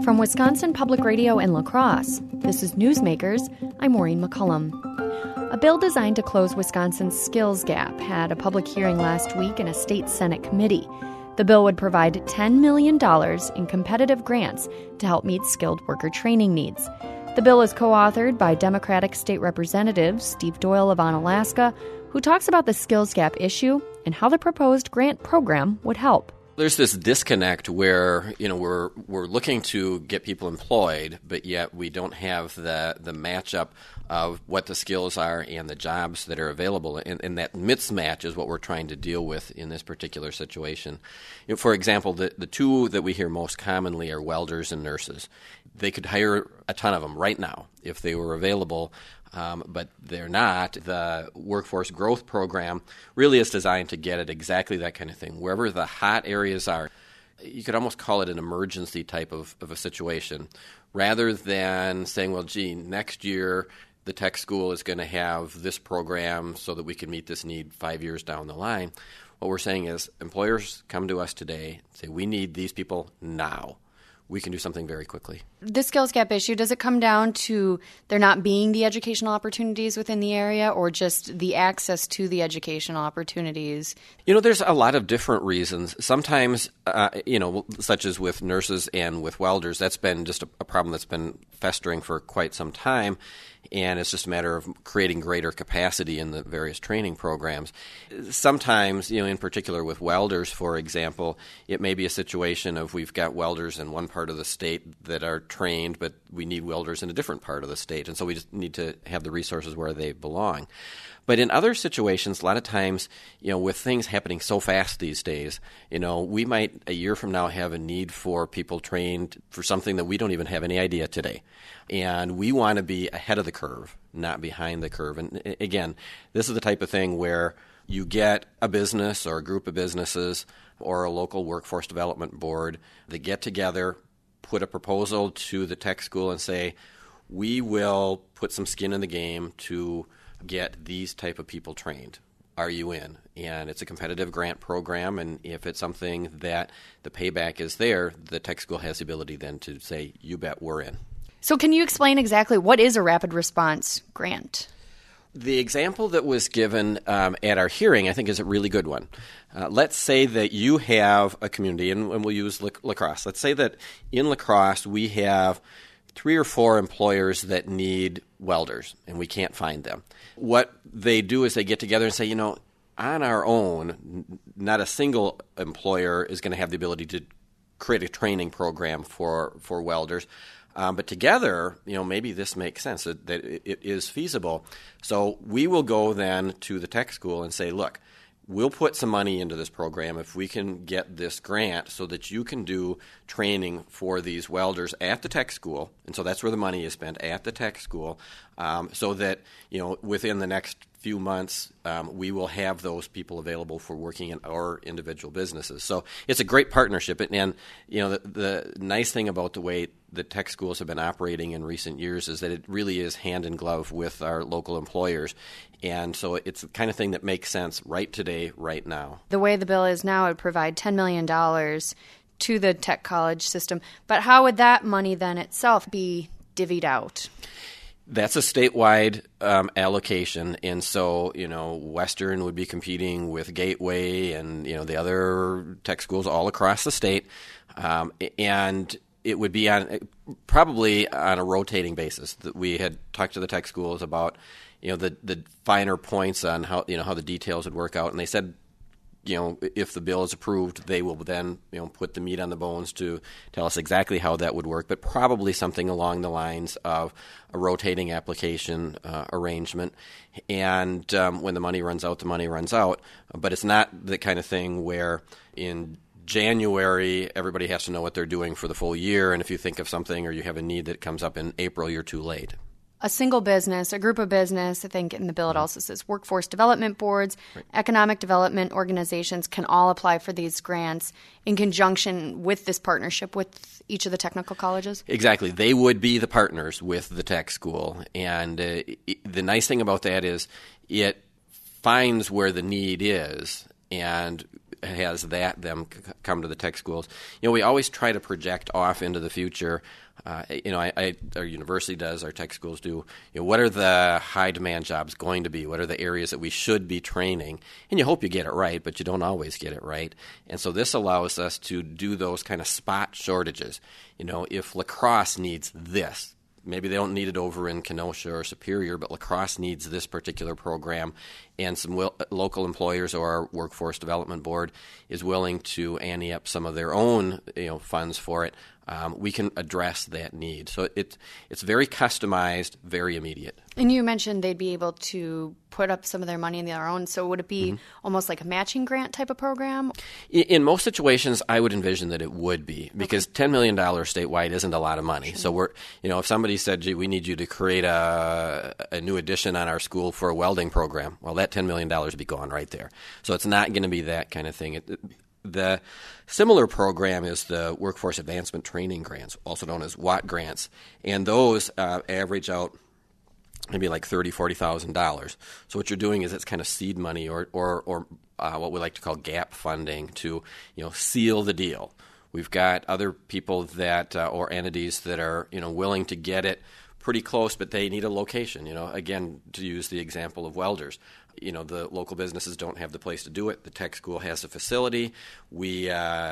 From Wisconsin Public Radio in La Crosse, this is Newsmakers. I'm Maureen McCullum. A bill designed to close Wisconsin's skills gap had a public hearing last week in a state Senate committee. The bill would provide $10 million in competitive grants to help meet skilled worker training needs. The bill is co-authored by Democratic State Representative Steve Doyle of Onalaska, who talks about the skills gap issue and how the proposed grant program would help. There's this disconnect where, we're looking to get people employed, but yet we don't have the matchup of what the skills are and the jobs that are available. And that mismatch is what we're trying to deal with in this particular situation. For example, the two that we hear most commonly are welders and nurses. They could hire a ton of them right now if they were available. But they're not. The Workforce Growth Program really is designed to get at exactly that kind of thing. Wherever the hot areas are, you could almost call it an emergency type of a situation. Rather than saying, well, gee, next year the tech school is going to have this program so that we can meet this need 5 years down the line. What we're saying is employers come to us today, say we need these people now. We can do something very quickly. The skills gap issue, does it come down to there not being the educational opportunities within the area or just the access to the educational opportunities? There's a lot of different reasons. Sometimes, such as with nurses and with welders, that's been just a problem that's been festering for quite some time. And it's just a matter of creating greater capacity in the various training programs. Sometimes, in particular with welders, for example, it may be a situation of we've got welders in one part of the state that are trained, but we need welders in a different part of the state. And so we just need to have the resources where they belong. But in other situations, a lot of times, with things happening so fast these days, we might a year from now have a need for people trained for something that we don't even have any idea today. And we want to be ahead of the curve, not behind the curve. And again, this is the type of thing where you get a business or a group of businesses or a local workforce development board that get together, put a proposal to the tech school and say, we will put some skin in the game to get these type of people trained. Are you in? And it's a competitive grant program, and if it's something that the payback is there, the tech school has the ability then to say, you bet we're in. So can you explain exactly what is a rapid response grant? The example that was given at our hearing, I think, is a really good one. Let's say that you have a community, and we'll use La Crosse. Let's say that in La Crosse we have 3 or 4 employers that need welders, and we can't find them. What they do is they get together and say, on our own, not a single employer is going to have the ability to create a training program for welders. But together, maybe this makes sense, that it is feasible. So we will go then to the tech school and say, look, we'll put some money into this program if we can get this grant so that you can do training for these welders at the tech school. And so that's where the money is spent, at the tech school, so that, within the next few months, we will have those people available for working in our individual businesses. So it's a great partnership. And the nice thing about the way the tech schools have been operating in recent years is that it really is hand in glove with our local employers. And so it's the kind of thing that makes sense right today, right now. The way the bill is now, it would provide $10 million to the tech college system. But how would that money then itself be divvied out? That's a statewide allocation, and so Western would be competing with Gateway and the other tech schools all across the state, and it would be probably on a rotating basis. That we had talked to the tech schools about the finer points on how how the details would work out, and they said, if the bill is approved, they will then, put the meat on the bones to tell us exactly how that would work, but probably something along the lines of a rotating application arrangement. And when the money runs out, the money runs out. But it's not the kind of thing where in January, everybody has to know what they're doing for the full year, and if you think of something or you have a need that comes up in April, you're too late. A single business, a group of business, I think in the bill it also says workforce development boards, right. Economic development organizations can all apply for these grants in conjunction with this partnership with each of the technical colleges? Exactly. They would be the partners with the tech school. And the nice thing about that is it finds where the need is and has them come to the tech schools. We always try to project off into the future. Our university does, our tech schools do. What are the high demand jobs going to be? What are the areas that we should be training? And you hope you get it right, but you don't always get it right. And so this allows us to do those kind of spot shortages. If La Crosse needs this, maybe they don't need it over in Kenosha or Superior, but La Crosse needs this particular program, and some local employers or our Workforce Development Board is willing to ante up some of their own funds for it. We can address that need. So it's very customized, very immediate. And you mentioned they'd be able to put up some of their money in their own. So would it be almost like a matching grant type of program? In most situations, I would envision that it would be, because $10 million statewide isn't a lot of money. Sure. So if somebody said, gee, we need you to create a new addition on our school for a welding program, well, that $10 million would be gone right there. So it's not going to be that kind of thing. The similar program is the Workforce Advancement Training Grants, also known as WAT grants, and those average out maybe like $30,000, $40,000. So what you're doing is it's kind of seed money or what we like to call gap funding to seal the deal. We've got other people that or entities that are willing to get it pretty close, but they need a location. Again, to use the example of welders. The local businesses don't have the place to do it. The tech school has a facility. We,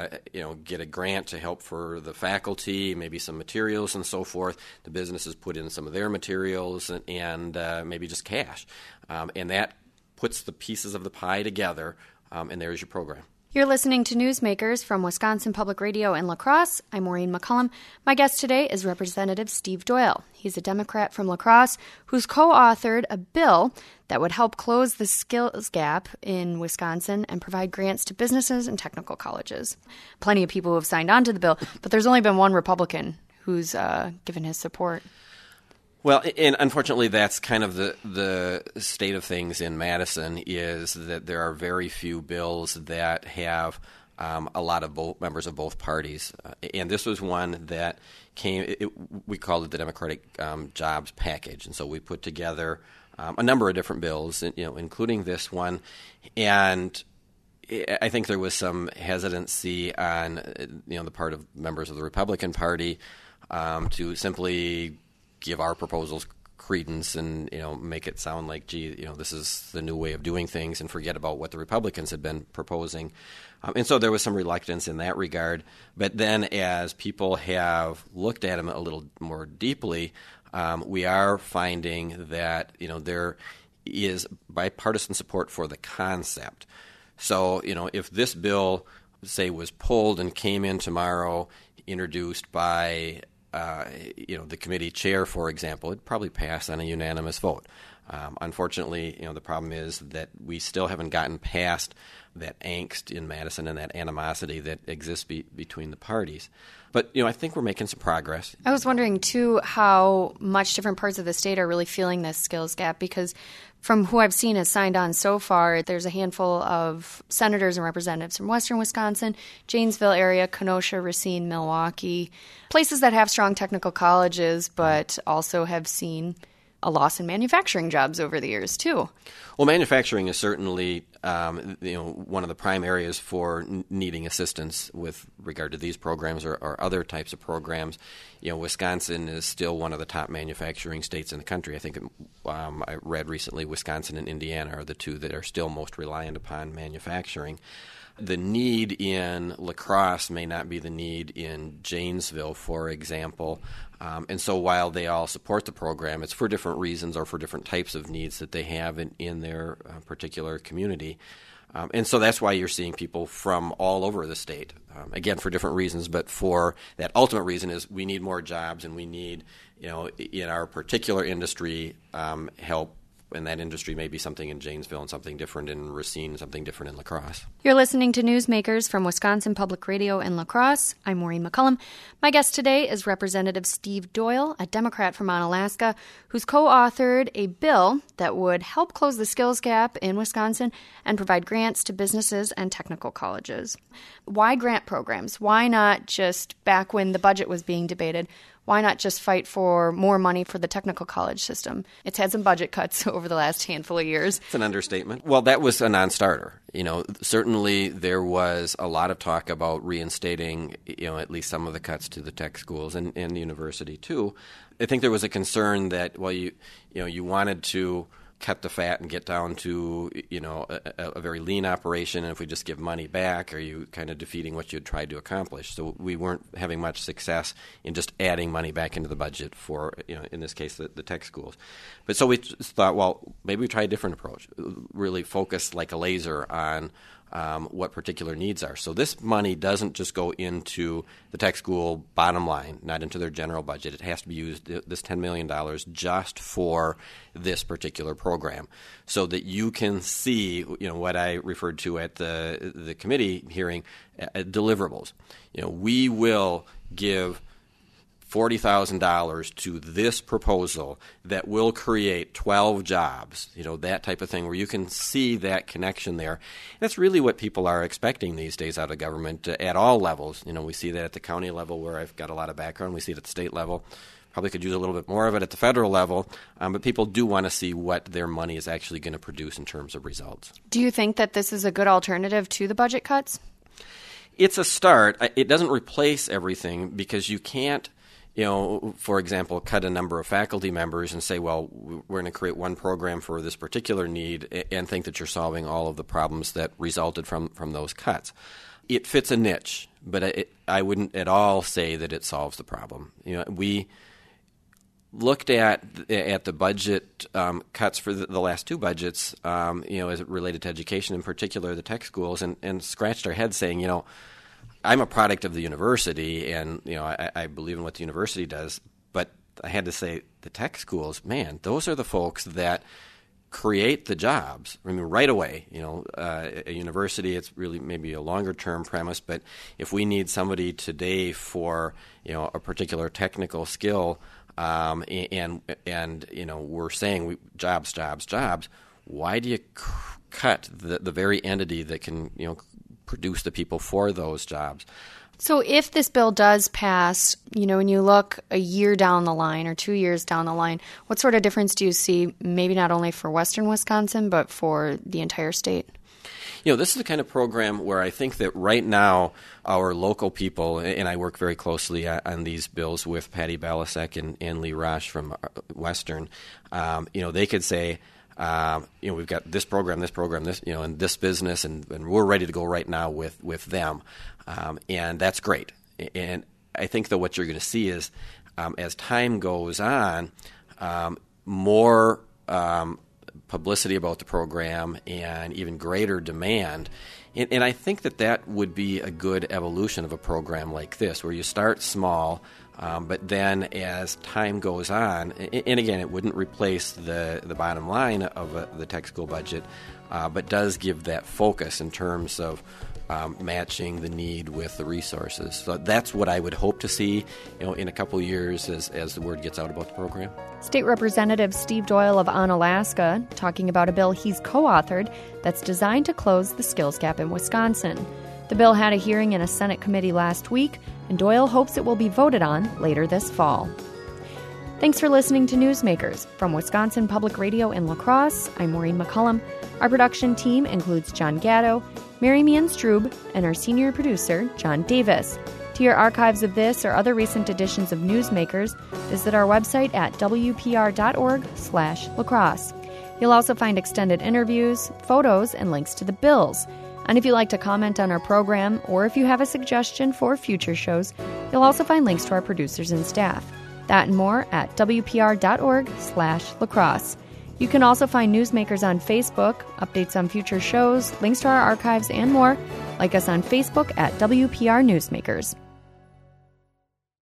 get a grant to help for the faculty, maybe some materials and so forth. The businesses put in some of their materials and maybe just cash. And that puts the pieces of the pie together, and there's your program. You're listening to Newsmakers from Wisconsin Public Radio in La Crosse. I'm Maureen McCullum. My guest today is Representative Steve Doyle. He's a Democrat from La Crosse who's co-authored a bill that would help close the skills gap in Wisconsin and provide grants to businesses and technical colleges. Plenty of people who have signed on to the bill, but there's only been one Republican who's given his support. Well, and unfortunately, that's kind of the state of things in Madison, is that there are very few bills that have a lot of members of both parties. And this was one that we called it the Democratic Jobs Package. And so we put together a number of different bills, including this one. And I think there was some hesitancy on the part of members of the Republican Party to simply give our proposals credence and make it sound like, gee, this is the new way of doing things, and forget about what the Republicans had been proposing. And so there was some reluctance in that regard. But then as people have looked at them a little more deeply, we are finding that there is bipartisan support for the concept. So if this bill, say, was pulled and came in tomorrow, introduced by the committee chair, for example, it'd probably pass on a unanimous vote. Unfortunately, the problem is that we still haven't gotten past that angst in Madison and that animosity that exists between the parties. But, I think we're making some progress. I was wondering, too, how much different parts of the state are really feeling this skills gap, because from who I've seen has signed on so far, there's a handful of senators and representatives from western Wisconsin, Janesville area, Kenosha, Racine, Milwaukee, places that have strong technical colleges but also have seen a loss in manufacturing jobs over the years, too. Well, manufacturing is certainly one of the prime areas for needing assistance with regard to these programs or other types of programs. Wisconsin is still one of the top manufacturing states in the country. I think I read recently Wisconsin and Indiana are the two that are still most reliant upon manufacturing. The need in La Crosse may not be the need in Janesville, for example. And so while they all support the program, it's for different reasons or for different types of needs that they have in their particular community. And so that's why you're seeing people from all over the state, again, for different reasons, but for that ultimate reason is we need more jobs and we need, in our particular industry, help. And that industry may be something in Janesville and something different in Racine, something different in La Crosse. You're listening to Newsmakers from Wisconsin Public Radio in La Crosse. I'm Maureen McCullum. My guest today is Representative Steve Doyle, a Democrat from Onalaska, who's co-authored a bill that would help close the skills gap in Wisconsin and provide grants to businesses and technical colleges. Why grant programs? Why not just, back when the budget was being debated, why not just fight for more money for the technical college system? It's had some budget cuts over the last handful of years. It's an understatement. Well, that was a non-starter. Certainly there was a lot of talk about reinstating, at least some of the cuts to the tech schools and the university too. I think there was a concern that, you wanted to cut the fat and get down to, a very lean operation, and if we just give money back, are you kind of defeating what you had tried to accomplish? So we weren't having much success in just adding money back into the budget for, in this case, the tech schools. But so we thought, well, maybe we try a different approach, really focus like a laser on what particular needs are. So this money doesn't just go into the tech school bottom line, not into their general budget. It has to be used, this $10 million, just for this particular program, so that you can see, what I referred to at the committee hearing, deliverables. We will give $40,000 to this proposal that will create 12 jobs, that type of thing, where you can see that connection there. That's really what people are expecting these days out of government at all levels. We see that at the county level, where I've got a lot of background. We see it at the state level. Probably could use a little bit more of it at the federal level, but people do want to see what their money is actually going to produce in terms of results. Do you think that this is a good alternative to the budget cuts? It's a start. It doesn't replace everything, because you can't, for example, cut a number of faculty members and say, well, we're going to create one program for this particular need and think that you're solving all of the problems that resulted from those cuts. It fits a niche, but I wouldn't at all say that it solves the problem. We looked at the budget cuts for the last two budgets, as it related to education, in particular the tech schools, and scratched our heads saying, I'm a product of the university, and I believe in what the university does, but I had to say the tech schools, man, those are the folks that create the jobs. I mean, right away, a university, it's really maybe a longer term premise, but if we need somebody today for a particular technical skill, and we're saying jobs, why do you cut the very entity that can produce the people for those jobs? So if this bill does pass, when you look a year down the line or 2 years down the line, what sort of difference do you see, maybe not only for Western Wisconsin, but for the entire state? This is the kind of program where I think that right now our local people, and I work very closely on these bills with Patty Balasek and Lee Roche from Western, they could say, we've got this program, this, and this business, and we're ready to go right now with them. And that's great. And I think that what you're going to see is, as time goes on, more publicity about the program and even greater demand. And I think that would be a good evolution of a program like this, where you start small, but then as time goes on, and again, it wouldn't replace the bottom line of the tech school budget, but does give that focus in terms of matching the need with the resources. So that's what I would hope to see, in a couple of years as the word gets out about the program. State Representative Steve Doyle of Onalaska talking about a bill he's co-authored that's designed to close the skills gap in Wisconsin. The bill had a hearing in a Senate committee last week, and Doyle hopes it will be voted on later this fall. Thanks for listening to Newsmakers. From Wisconsin Public Radio in La Crosse, I'm Maureen McCullum. Our production team includes John Gatto, Mary Meehan Strube, and our senior producer, John Davis. To hear archives of this or other recent editions of Newsmakers, visit our website at wpr.org/lacrosse. You'll also find extended interviews, photos, and links to the bills. And if you'd like to comment on our program, or if you have a suggestion for future shows, you'll also find links to our producers and staff. That and more at wpr.org/lacrosse. You can also find Newsmakers on Facebook, updates on future shows, links to our archives, and more. Like us on Facebook at WPR Newsmakers.